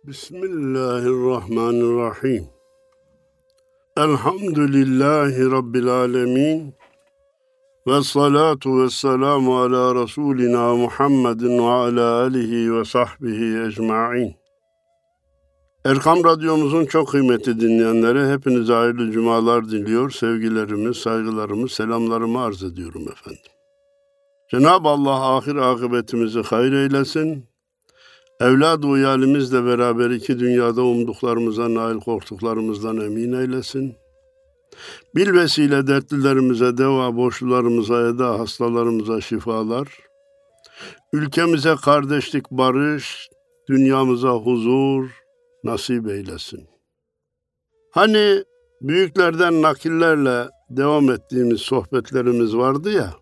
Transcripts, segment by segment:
Bismillahirrahmanirrahim. Elhamdülillahi Rabbil alemin. Ve salatu ve selamu ala Resulina Muhammedin ve ala alihi ve sahbihi ecma'in. Erkam Radyomuzun çok kıymetli dinleyenlere hepinize hayırlı cumalar diliyor. Sevgilerimi, saygılarımı, selamlarımı arz ediyorum efendim. Cenab-ı Allah ahir akıbetimizi hayır eylesin. Evlad-ı iyalimizle beraber iki dünyada umduklarımıza nail, korktuklarımızdan emin eylesin. Bilvesile dertlilerimize deva, borçlularımıza eda, hastalarımıza şifalar, ülkemize kardeşlik, barış, dünyamıza huzur nasip eylesin. Hani büyüklerden nakillerle devam ettiğimiz sohbetlerimiz vardı ya,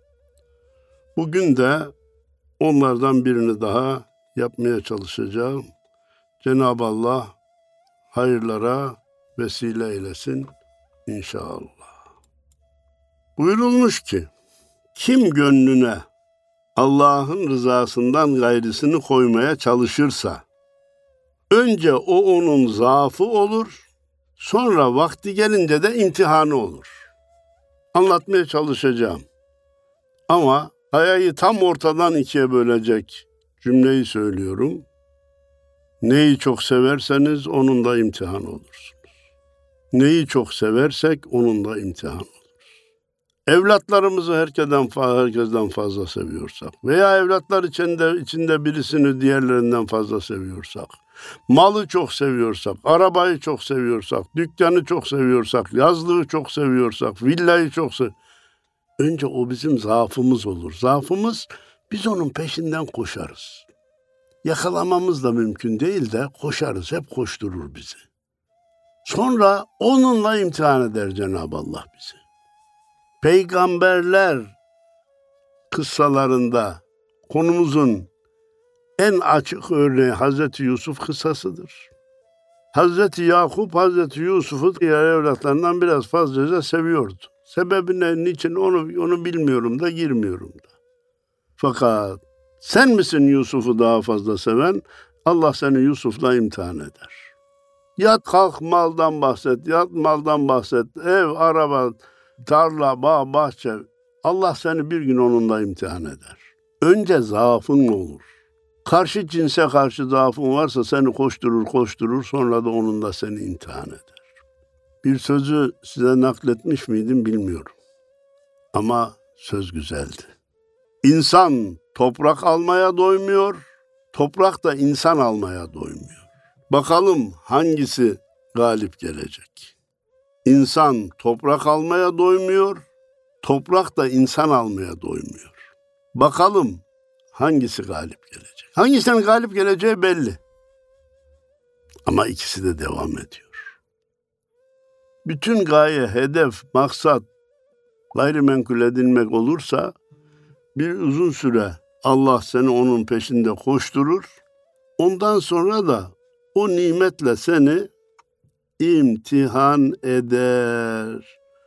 bugün de onlardan birini daha yapmaya çalışacağım. Cenab-ı Allah hayırlara vesile eylesin inşallah. Buyurulmuş ki, kim gönlüne Allah'ın rızasından gayrısını koymaya çalışırsa, önce o onun zaafı olur, sonra vakti gelince de imtihanı olur. Anlatmaya çalışacağım. Ama hayayı tam ortadan ikiye bölecek cümleyi söylüyorum. Neyi çok severseniz onun da imtihan olursunuz. Neyi çok seversek onun da imtihan oluruz. Evlatlarımızı herkesten fazla seviyorsak veya evlatlar içinde birisini diğerlerinden fazla seviyorsak, malı çok seviyorsak, arabayı çok seviyorsak, dükkanı çok seviyorsak, yazlığı çok seviyorsak, villayı çok seviyorsak, önce o bizim zaafımız olur. Zaafımız, biz onun peşinden koşarız. Yakalamamız da mümkün değil de koşarız, hep koşturur bizi. Sonra onunla imtihan eder Cenab-ı Allah bizi. Peygamberler kıssalarında konumuzun en açık örneği Hazreti Yusuf kıssasıdır. Hazreti Yakup, Hazreti Yusuf'u diğer evlatlarından biraz fazlaca seviyordu. Sebebi ne, niçin onu bilmiyorum da girmiyorum da. Fakat sen misin Yusuf'u daha fazla seven? Allah seni Yusuf'la imtihan eder. Yat kalk maldan bahset, yat maldan bahset, ev, araba, tarla, bağ, bahçe. Allah seni bir gün onunla imtihan eder. Önce zaafın olur. Karşı cinse karşı zaafın varsa seni koşturur, sonra da onunla seni imtihan eder. Bir sözü size nakletmiş miydim bilmiyorum. Ama söz güzeldi. İnsan toprak almaya doymuyor, toprak da insan almaya doymuyor. Bakalım hangisi galip gelecek? İnsan toprak almaya doymuyor, toprak da insan almaya doymuyor. Bakalım hangisi galip gelecek? Hangisinin galip geleceği belli. Ama ikisi de devam ediyor. Bütün gaye, hedef, maksat gayrimenkul edilmek olursa bir uzun süre Allah seni onun peşinde koşturur. Ondan sonra da o nimetle seni imtihan eder.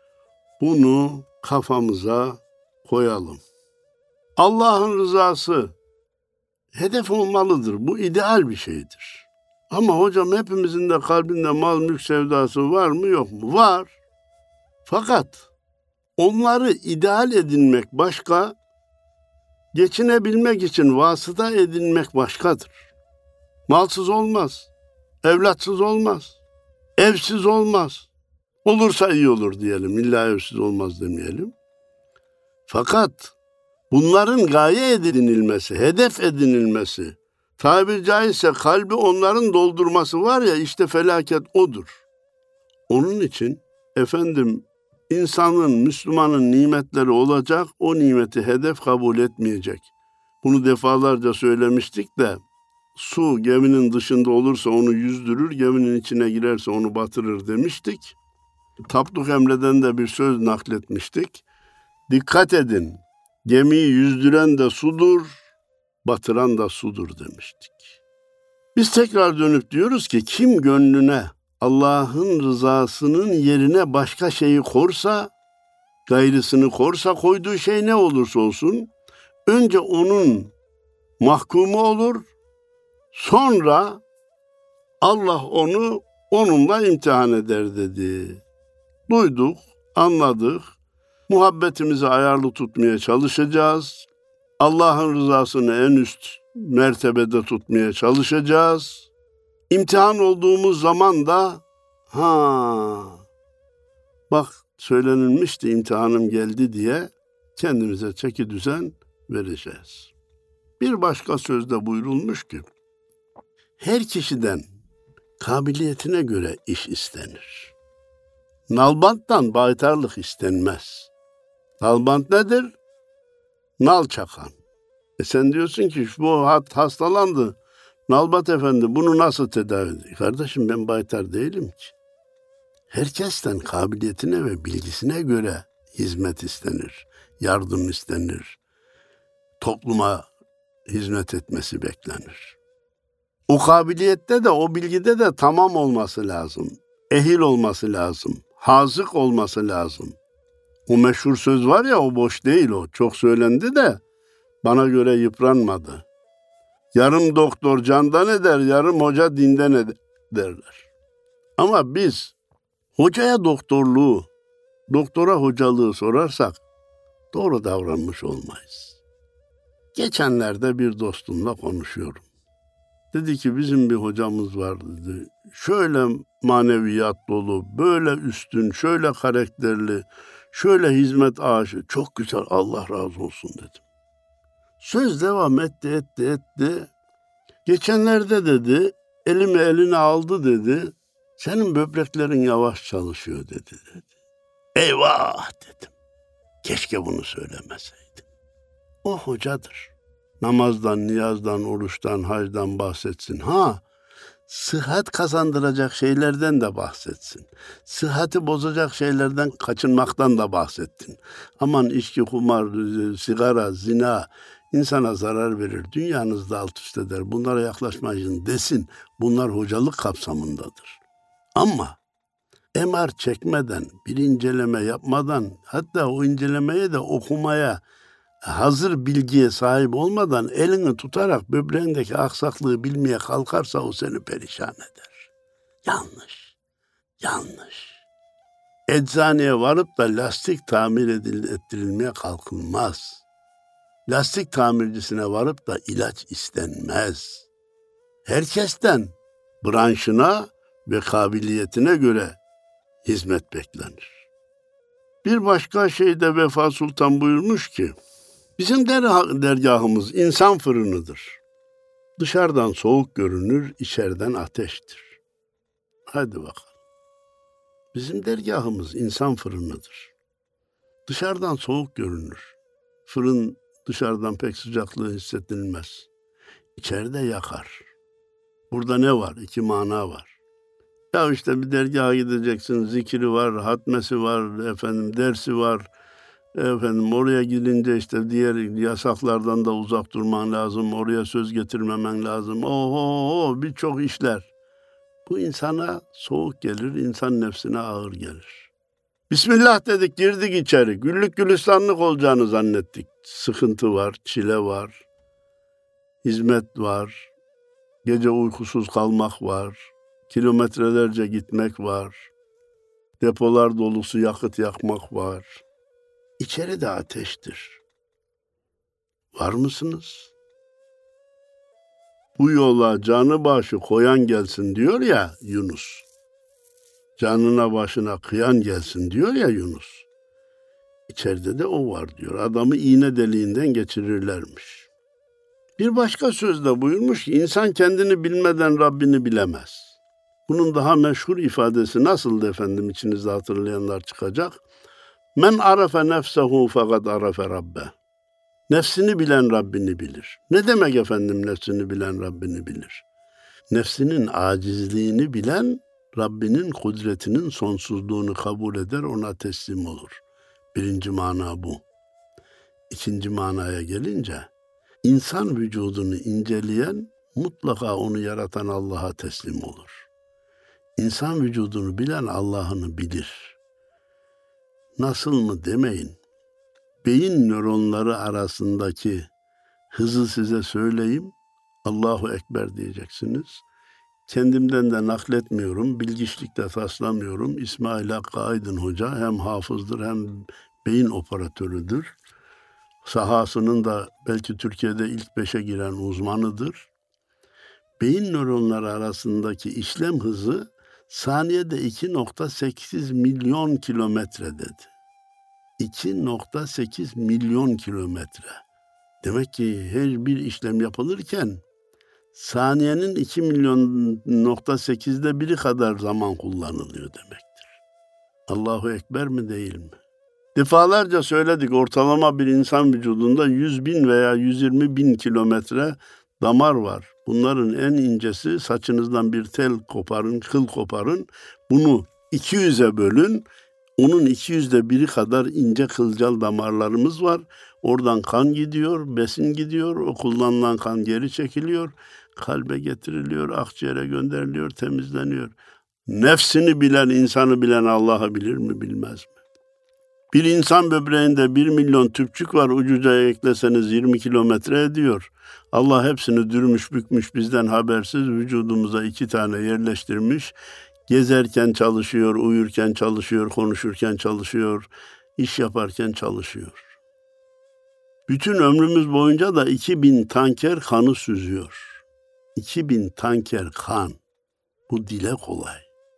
Bunu kafamıza koyalım. Allah'ın rızası hedef olmalıdır. Bu ideal bir şeydir. Ama hocam hepimizin de kalbinde mal mülk sevdası var mı yok mu? Var. Fakat onları ideal edinmek başka, geçinebilmek için vasıta edinmek başkadır. Malsız olmaz, evlatsız olmaz, evsiz olmaz. Olursa iyi olur diyelim, illa evsiz olmaz demeyelim. Fakat bunların gaye edinilmesi, hedef edinilmesi, tabiri caizse kalbi onların doldurması var ya, işte felaket odur. Onun için insanın, Müslümanın nimetleri olacak, o nimeti hedef kabul etmeyecek. Bunu defalarca söylemiştik de, su geminin dışında olursa onu yüzdürür, geminin içine girerse onu batırır demiştik. Tapduk Emre'den de bir söz nakletmiştik. Dikkat edin, gemiyi yüzdüren de sudur, batıran da sudur demiştik. Biz tekrar dönüp diyoruz ki, kim gönlüne Allah'ın rızasının yerine başka şeyi korsa, gayrısını korsa, koyduğu şey ne olursa olsun, önce onun mahkumu olur, sonra Allah onu onunla imtihan eder dedi. Duyduk, anladık. Muhabbetimizi ayarlı tutmaya çalışacağız. Allah'ın rızasını en üst mertebede tutmaya çalışacağız. İmtihan olduğumuz zaman da bak söylenilmişti imtihanım geldi diye kendimize çeki düzen vereceğiz. Bir başka sözde buyurulmuş ki her kişiden kabiliyetine göre iş istenir. Nalbanttan baytarlık istenmez. Nalbant nedir? Nal çakan. Sen diyorsun ki bu hastalandı. Nalbant efendi bunu nasıl tedavi ediyor? Kardeşim ben baytar değilim ki. Herkesten kabiliyetine ve bilgisine göre hizmet istenir. Yardım istenir. Topluma hizmet etmesi beklenir. O kabiliyette de o bilgide de tamam olması lazım. Ehil olması lazım. Hazık olması lazım. O meşhur söz var ya o boş değil o. Çok söylendi de bana göre yıpranmadı. Yarım doktor candan eder, yarım hoca dinden eder derler. Ama biz hocaya doktorluğu, doktora hocalığı sorarsak doğru davranmış olmayız. Geçenlerde bir dostumla konuşuyorum. Dedi ki bizim bir hocamız var dedi. Şöyle maneviyat dolu, böyle üstün, şöyle karakterli, şöyle hizmet aşığı, çok güzel Allah razı olsun dedim. Söz devam etti. Geçenlerde dedi, elimi eline aldı dedi. Senin böbreklerin yavaş çalışıyor dedi. Eyvah dedim. Keşke bunu söylemeseydim. O hocadır. Namazdan, niyazdan, oruçtan, hacdan bahsetsin. Sıhhat kazandıracak şeylerden de bahsetsin. Sıhhati bozacak şeylerden kaçınmaktan da bahsettin. Aman içki, kumar, sigara, zina insana zarar verir. Dünyanızda alt üst eder. Bunlara yaklaşmayın desin. Bunlar hocalık kapsamındadır. Ama MR çekmeden, bir inceleme yapmadan, hatta o incelemeye de okumaya, hazır bilgiye sahip olmadan elini tutarak böbreğindeki aksaklığı bilmeye kalkarsa o seni perişan eder. Yanlış. Eczaneye varıp da lastik tamir ettirilmeye kalkılmaz. Lastik tamircisine varıp da ilaç istenmez. Herkesten branşına ve kabiliyetine göre hizmet beklenir. Bir başka şeyde Vefa Sultan buyurmuş ki, bizim dergahımız insan fırınıdır. Dışarıdan soğuk görünür, içeriden ateştir. Hadi bakalım. Bizim dergahımız insan fırınıdır. Dışarıdan soğuk görünür. Fırın dışarıdan pek sıcaklığı hissedilmez. İçeride yakar. Burada ne var? İki mana var. Ya işte bir dergaha gideceksin, zikri var, hatmesi var, dersi var. Oraya gidince işte diğer yasaklardan da uzak durman lazım. Oraya söz getirmemen lazım. Birçok işler. Bu insana soğuk gelir, insan nefsine ağır gelir. Bismillah dedik, girdik içeri. Güllük gülistanlık olacağını zannettik. Sıkıntı var, çile var, hizmet var, gece uykusuz kalmak var, kilometrelerce gitmek var, depolar dolusu yakıt yakmak var. İçeri de ateştir. Var mısınız? Bu yola canı başı koyan gelsin diyor ya Yunus. Canına başına kıyan gelsin diyor ya Yunus. İçeride de o var diyor. Adamı iğne deliğinden geçirirlermiş. Bir başka sözde buyurmuş ki insan kendini bilmeden Rabbini bilemez. Bunun daha meşhur ifadesi nasıldı efendim, içinizde hatırlayanlar çıkacak. Men arafe nefsehu fakat arafe rabbe. Nefsini bilen Rabbini bilir. Ne demek efendim nefsini bilen Rabbini bilir? Nefsinin acizliğini bilen Rabbinin kudretinin sonsuzluğunu kabul eder, ona teslim olur. Birinci mana bu. İkinci manaya gelince, insan vücudunu inceleyen mutlaka onu yaratan Allah'a teslim olur. İnsan vücudunu bilen Allah'ını bilir. Nasıl mı demeyin. Beyin nöronları arasındaki hızı size söyleyeyim. Allahu Ekber diyeceksiniz. Kendimden de nakletmiyorum, bilgiçlikte taslamıyorum. İsmail Hakkı Aydın Hoca hem hafızdır hem beyin operatörüdür. Sahasının da belki Türkiye'de ilk 5'e giren uzmanıdır. Beyin nöronları arasındaki işlem hızı saniyede 2,8 milyon kilometre dedi. 2,8 milyon kilometre. Demek ki her bir işlem yapılırken saniyenin 2,8 biri kadar zaman kullanılıyor demektir. Allahu Ekber mi değil mi? Defalarca söyledik, ortalama bir insan vücudunda 100.000 veya 120.000 kilometre damar var. Bunların en incesi, saçınızdan bir tel koparın, kıl koparın. Bunu 200'e bölün. Onun 200'de biri kadar ince kılcal damarlarımız var. Oradan kan gidiyor, besin gidiyor. O kullanılan kan geri çekiliyor. Kalbe getiriliyor, akciğere gönderiliyor, temizleniyor. Nefsini bilen, insanı bilen Allah'ı bilir mi, bilmez mi? Bir insan böbreğinde 1 milyon tüpçük var, ucuca ekleseniz 20 kilometre ediyor. Allah hepsini dürmüş bükmüş bizden habersiz vücudumuza 2 tane yerleştirmiş. Gezerken çalışıyor, uyurken çalışıyor, konuşurken çalışıyor, iş yaparken çalışıyor. Bütün ömrümüz boyunca da 2000 tanker kanı süzüyor. 2000 tanker kan. Bu dile kolay.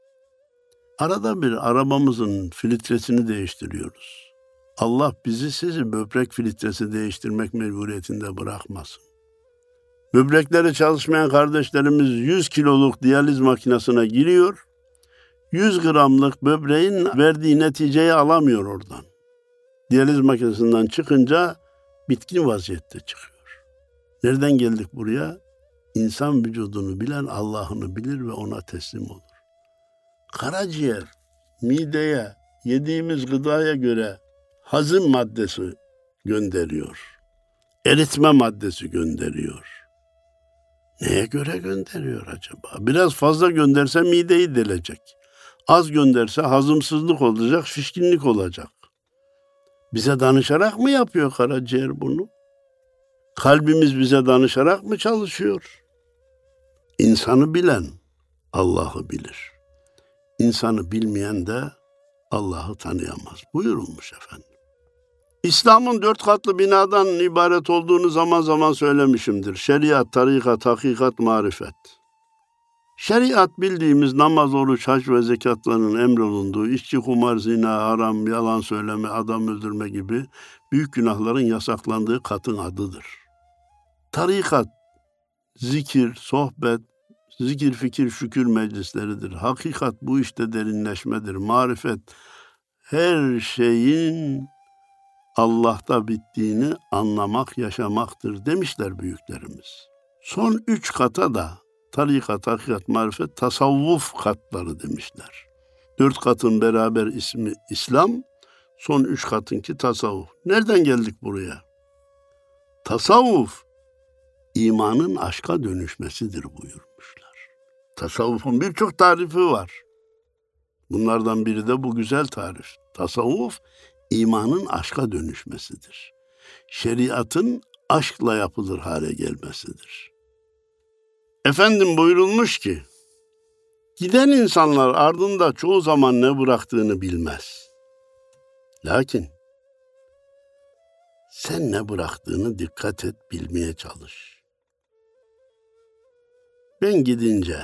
Arada bir arabamızın filtresini değiştiriyoruz. Allah bizi sizi böbrek filtresi değiştirmek mecburiyetinde bırakmasın. Böbrekleri çalışmayan kardeşlerimiz 100 kiloluk diyaliz makinesine giriyor. 100 gramlık böbreğin verdiği neticeyi alamıyor oradan. Diyaliz makinesinden çıkınca bitkin vaziyette çıkıyor. Nereden geldik buraya? İnsan vücudunu bilen Allah'ını bilir ve ona teslim olur. Karaciğer, mideye, yediğimiz gıdaya göre hazım maddesi gönderiyor. Eritme maddesi gönderiyor. Neye göre gönderiyor acaba? Biraz fazla gönderse mideyi delecek. Az gönderse hazımsızlık olacak, şişkinlik olacak. Bize danışarak mı yapıyor karaciğer bunu? Kalbimiz bize danışarak mı çalışıyor? İnsanı bilen Allah'ı bilir. İnsanı bilmeyen de Allah'ı tanıyamaz. Buyurulmuş efendim. İslam'ın 4 katlı binadan ibaret olduğunu zaman zaman söylemişimdir. Şeriat, tarikat, hakikat, marifet. Şeriat bildiğimiz namaz, oruç, hac ve zekatların emrolunduğu, içki, kumar, zina, haram, yalan söyleme, adam öldürme gibi büyük günahların yasaklandığı katın adıdır. Tarikat, zikir, sohbet, zikir, fikir, şükür meclisleridir. Hakikat bu işte derinleşmedir. Marifet her şeyin Allah'ta bittiğini anlamak, yaşamaktır demişler büyüklerimiz. Son 3 kata da tarikat, hakikat, marifet, tasavvuf katları demişler. 4 katın beraber ismi İslam, son 3 katınki tasavvuf. Nereden geldik buraya? Tasavvuf, imanın aşka dönüşmesidir buyurmuşlar. Tasavvufun birçok tarifi var. Bunlardan biri de bu güzel tarif. Tasavvuf, imanın aşka dönüşmesidir. Şeriatın aşkla yapılır hale gelmesidir. Efendim buyurulmuş ki, giden insanlar ardında çoğu zaman ne bıraktığını bilmez. Lakin sen ne bıraktığını dikkat et, bilmeye çalış. Ben gidince,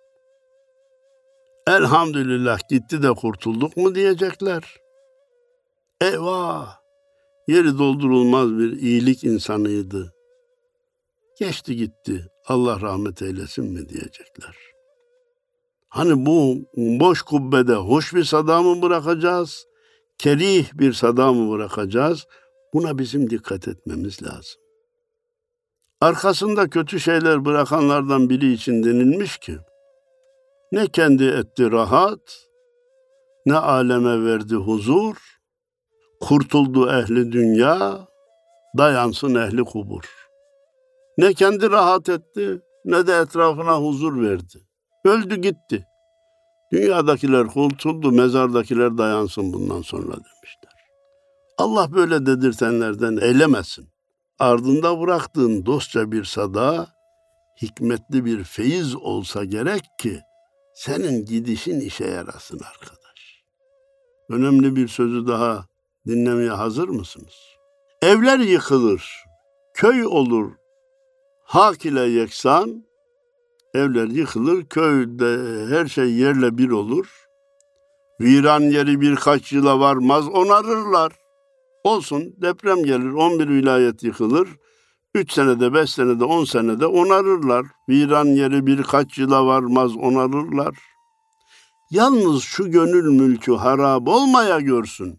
elhamdülillah gitti de kurtulduk mu diyecekler. Eyvah, yeri doldurulmaz bir iyilik insanıydı. Geçti gitti, Allah rahmet eylesin mi diyecekler. Hani bu boş kubbede hoş bir sada mı bırakacağız, kerih bir sada mı bırakacağız? Buna bizim dikkat etmemiz lazım. Arkasında kötü şeyler bırakanlardan biri için denilmiş ki, ne kendi etti rahat, ne aleme verdi huzur, kurtuldu ehli dünya, dayansın ehli kubur. Ne kendi rahat etti, ne de etrafına huzur verdi. Öldü gitti. Dünyadakiler kurtuldu, mezardakiler dayansın bundan sonra demişler. Allah böyle dedirtenlerden eylemesin. Ardında bıraktığın dostça bir sada hikmetli bir feyiz olsa gerek ki senin gidişin işe yarasın arkadaş. Önemli bir sözü daha dinlemeye hazır mısınız? Evler yıkılır, köy olur, hak ile yeksan. Evler yıkılır, köyde her şey yerle bir olur. Viran yeri birkaç yıla varmaz, onarırlar. Olsun, deprem gelir, 11 vilayet yıkılır. 3 senede, 5 senede, 10 senede onarırlar. Viran yeri birkaç yıla varmaz, onarırlar. Yalnız şu gönül mülkü harap olmaya görsün.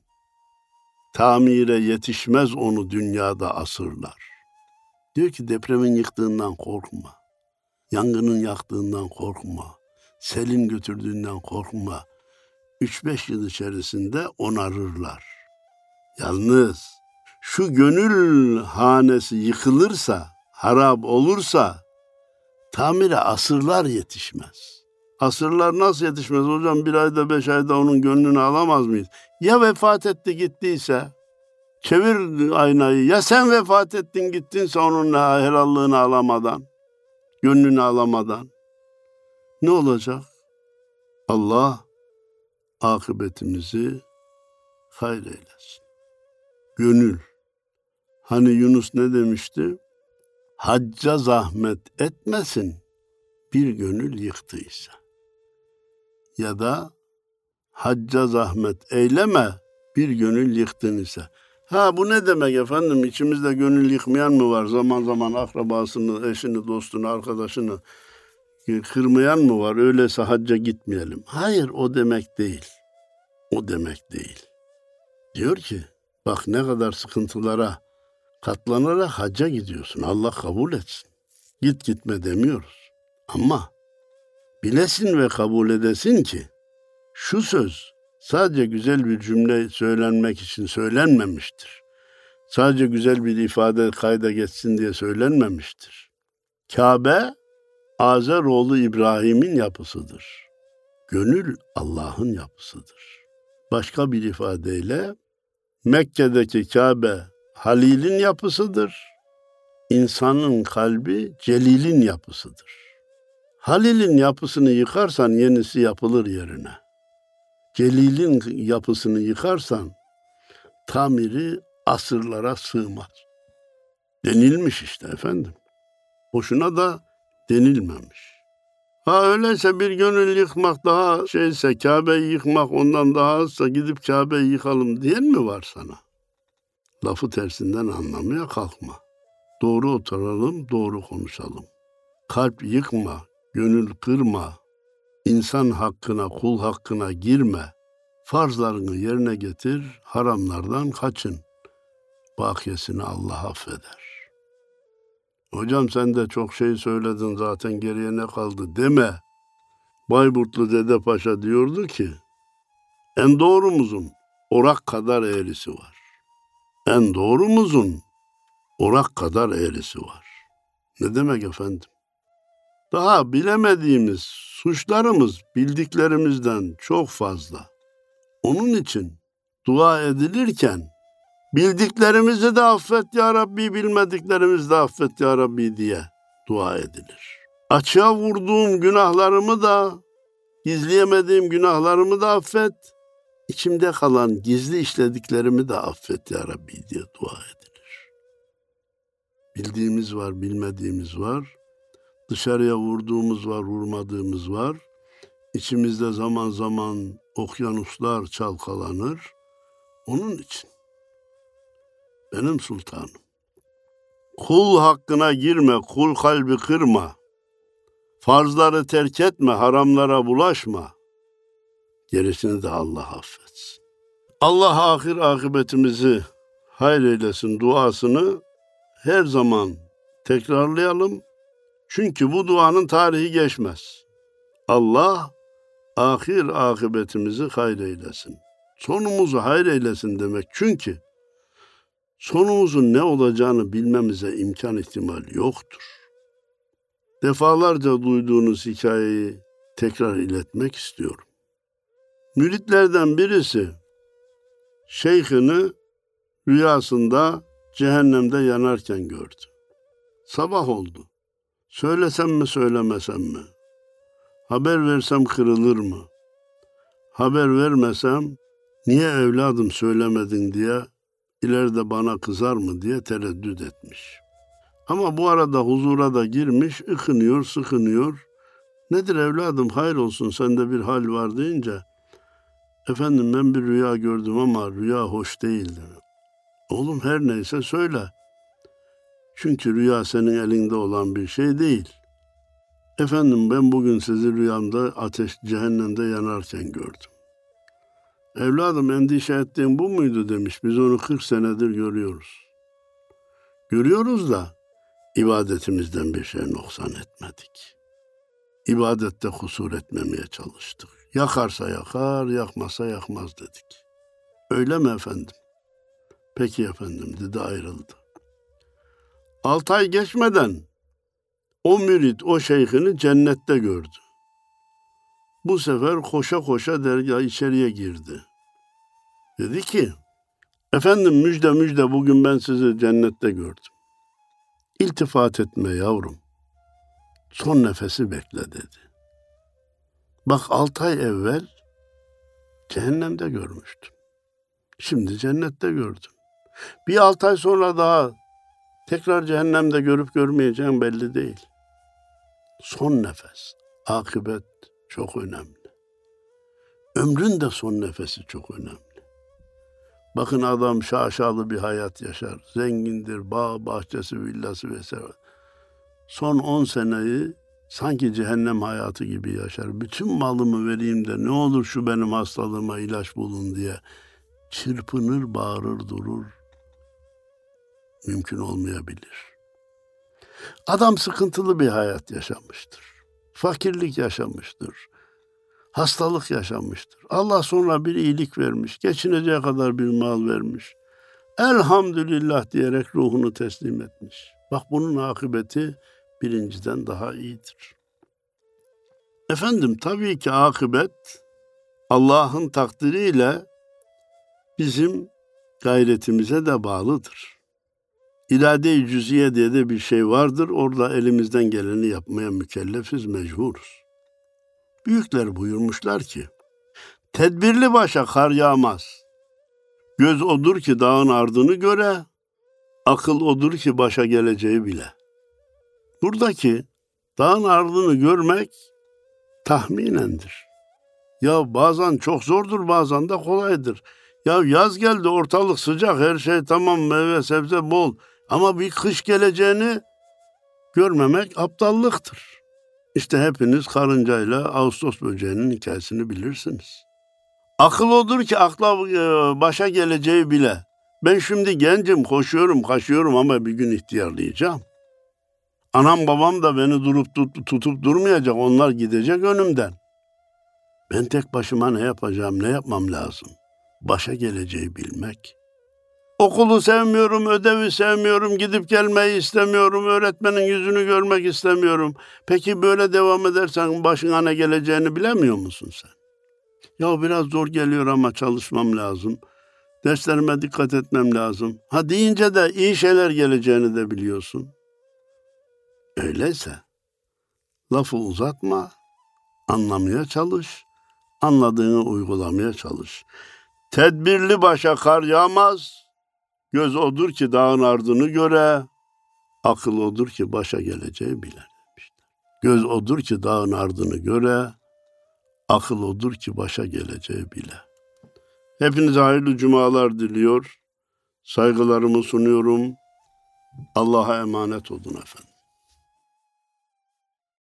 Tamire yetişmez onu dünyada asırlar. Diyor ki depremin yıktığından korkma. Yangının yaktığından korkma. Selin götürdüğünden korkma. 3-5 yıl içerisinde onarırlar. Yalnız şu gönül hanesi yıkılırsa, harap olursa tamire asırlar yetişmez. Asırlar nasıl yetişmez hocam? 1 ayda 5 ayda onun gönlünü alamaz mıyız? Ya vefat etti gittiyse? Çevir aynayı. Ya sen vefat ettin gittinse onun helallığını alamadan, gönlünü alamadan? Ne olacak? Allah akıbetimizi hayır eylesin. Gönül. Hani Yunus ne demişti? Hacca zahmet etmesin bir gönül yıktıysa. Ya da hacca zahmet eyleme bir gönül yıktın ise. Ha bu ne demek efendim? İçimizde gönül yıkmayan mı var? Zaman zaman akrabasını, eşini, dostunu, arkadaşını kırmayan mı var? Öyleyse hacca gitmeyelim. Hayır, o demek değil. O demek değil. Diyor ki bak ne kadar sıkıntılara katlanarak hacca gidiyorsun. Allah kabul etsin. Git gitme demiyoruz. Ama bilesin ve kabul edesin ki şu söz sadece güzel bir cümle söylenmek için söylenmemiştir. Sadece güzel bir ifade kayda geçsin diye söylenmemiştir. Kabe, Azeroğlu İbrahim'in yapısıdır. Gönül Allah'ın yapısıdır. Başka bir ifadeyle Mekke'deki Kabe Halil'in yapısıdır. İnsanın kalbi Celil'in yapısıdır. Halil'in yapısını yıkarsan yenisi yapılır yerine. Celil'in yapısını yıkarsan tamiri asırlara sığmaz. Denilmiş işte efendim. Boşuna da denilmemiş. Ha öyleyse bir gönül yıkmak daha şeyse, Kabe'yi yıkmak ondan daha azsa gidip Kabe'yi yıkalım diyen mi var sana? Lafı tersinden anlamaya kalkma. Doğru oturalım, doğru konuşalım. Kalp yıkma, gönül kırma, insan hakkına, kul hakkına girme. Farzlarını yerine getir, haramlardan kaçın. Bakiyesini Allah affeder. Hocam sen de çok şey söyledin zaten geriye ne kaldı deme. Bayburtlu Dede Paşa diyordu ki, en doğrumuzun orak kadar eğrisi var. En doğrumuzun orak kadar eğrisi var. Ne demek efendim? Daha bilemediğimiz suçlarımız bildiklerimizden çok fazla. Onun için dua edilirken bildiklerimizi de affet ya Rabbi, bilmediklerimizi de affet ya Rabbi diye dua edilir. Açığa vurduğum günahlarımı da, gizleyemediğim günahlarımı da affet. İçimde kalan gizli işlediklerimi de affet ya Rabbi diye dua edilir. Bildiğimiz var, bilmediğimiz var. Dışarıya vurduğumuz var, vurmadığımız var. İçimizde zaman zaman okyanuslar çalkalanır. Onun için benim sultanım, kul hakkına girme, kul kalbi kırma. Farzları terk etme, haramlara bulaşma. Gerisini de Allah affetsin. Allah ahir akıbetimizi hayır eylesin duasını her zaman tekrarlayalım. Çünkü bu duanın tarihi geçmez. Allah ahir akıbetimizi hayır eylesin. Sonumuzu hayır eylesin demek. Çünkü sonumuzun ne olacağını bilmemize imkan ihtimal yoktur. Defalarca duyduğunuz hikayeyi tekrar iletmek istiyorum. Müritlerden birisi şeyhini rüyasında cehennemde yanarken gördü. Sabah oldu. Söylesem mi söylemesem mi? Haber versem kırılır mı? Haber vermesem niye evladım söylemedin diye ileride bana kızar mı diye tereddüt etmiş. Ama bu arada huzura da girmiş, ıkınıyor, sıkınıyor. Nedir evladım, hayır olsun, sende bir hal var deyince, efendim ben bir rüya gördüm ama rüya hoş değildi. Oğlum her neyse söyle. Çünkü rüya senin elinde olan bir şey değil. Efendim ben bugün sizi rüyamda ateş cehennemde yanarken gördüm. Evladım endişe ettiğin bu muydu demiş. Biz onu 40 senedir görüyoruz. Görüyoruz da ibadetimizden bir şey noksan etmedik. İbadette kusur etmemeye çalıştık. Yakarsa yakar, yakmasa yakmaz dedik. Öyle mi efendim? Peki efendim dedi, ayrıldı. 6 ay geçmeden o mürit o şeyhini cennette gördü. Bu sefer koşa koşa dergah içeriye girdi. Dedi ki, efendim müjde müjde, bugün ben sizi cennette gördüm. İltifat etme yavrum. Son nefesi bekle dedi. Bak 6 ay evvel cehennemde görmüştüm. Şimdi cennette gördüm. Bir 6 ay sonra daha tekrar cehennemde görüp görmeyeceğim belli değil. Son nefes, akıbet çok önemli. Ömrün de son nefesi çok önemli. Bakın adam şaşalı bir hayat yaşar. Zengindir, bağ, bahçesi, villası vesaire. Son 10 seneyi sanki cehennem hayatı gibi yaşar. Bütün malımı vereyim de ne olur şu benim hastalığıma ilaç bulun diye çırpınır, bağırır durur. Mümkün olmayabilir. Adam sıkıntılı bir hayat yaşamıştır. Fakirlik yaşamıştır. Hastalık yaşamıştır. Allah sonra bir iyilik vermiş. Geçineceği kadar bir mal vermiş. Elhamdülillah diyerek ruhunu teslim etmiş. Bak bunun akıbeti birinciden daha iyidir. Efendim tabii ki akıbet Allah'ın takdiriyle bizim gayretimize de bağlıdır. İrade-i cüziye diye de bir şey vardır. Orada elimizden geleni yapmaya mükellefiz, mecburuz. Büyükler buyurmuşlar ki, tedbirli başa kar yağmaz. Göz odur ki dağın ardını göre, akıl odur ki başa geleceği bile. Buradaki dağın ardını görmek tahminendir. Ya bazen çok zordur, bazen de kolaydır. Ya yaz geldi, ortalık sıcak, her şey tamam, meyve sebze bol. Ama bir kış geleceğini görmemek aptallıktır. İşte hepiniz karıncayla Ağustos böceğinin hikayesini bilirsiniz. Akıl odur ki akla başa geleceği bile. Ben şimdi gencim, koşuyorum, kaşıyorum ama bir gün ihtiyarlayacağım. Anam babam da beni tutup durmayacak, onlar gidecek önümden. Ben tek başıma ne yapacağım, ne yapmam lazım? Başa geleceği bilmek. Okulu sevmiyorum, ödevi sevmiyorum, gidip gelmeyi istemiyorum, öğretmenin yüzünü görmek istemiyorum. Peki böyle devam edersen başına ne geleceğini bilemiyor musun sen? Ya biraz zor geliyor ama çalışmam lazım. Derslerime dikkat etmem lazım. Ha deyince de iyi şeyler geleceğini de biliyorsun. Öyleyse lafı uzatma, anlamaya çalış, anladığını uygulamaya çalış. Tedbirli başa kar yağmaz. Göz odur ki dağın ardını göre, akıl odur ki başa geleceği bile demişler. Göz odur ki dağın ardını göre, akıl odur ki başa geleceği bile. Hepinize hayırlı cumalar diliyor. Saygılarımı sunuyorum. Allah'a emanet olun efendim.